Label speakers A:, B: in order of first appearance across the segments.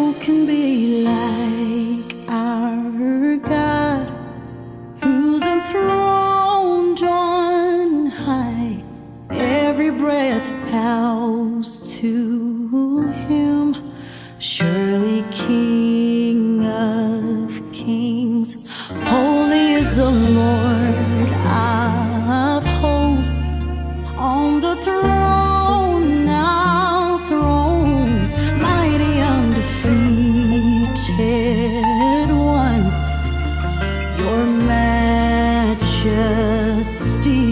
A: can be like our God, who's enthroned on high? Every breath bows to him, surely King of kings. Holy is the Lord of hosts, on the throne of thrones, mighty undefeated one, your majesty.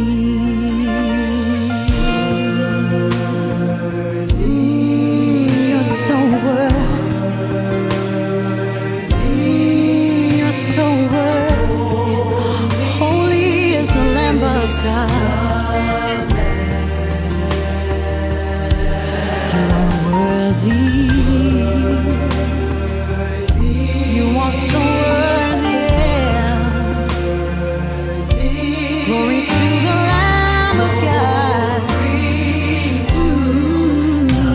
A: You're so worthy, you're so worthy. Holy is the Lamb of God. You are so worthy. Glory to the Lamb of God. To the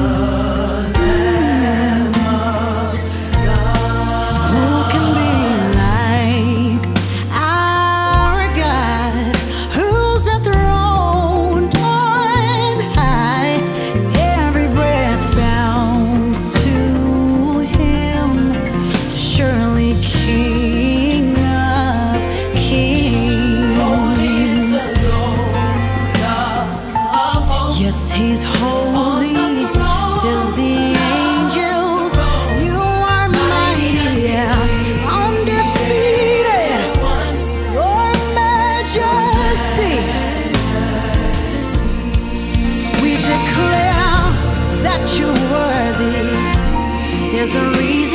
A: Lamb of God. Who can be like our God, who's enthroned on high? Every breath bows to him, surely King of kings. Yes, he's holy, says the angels. You are mighty, undefeated, your majesty. We declare that you're worthy. There's a reason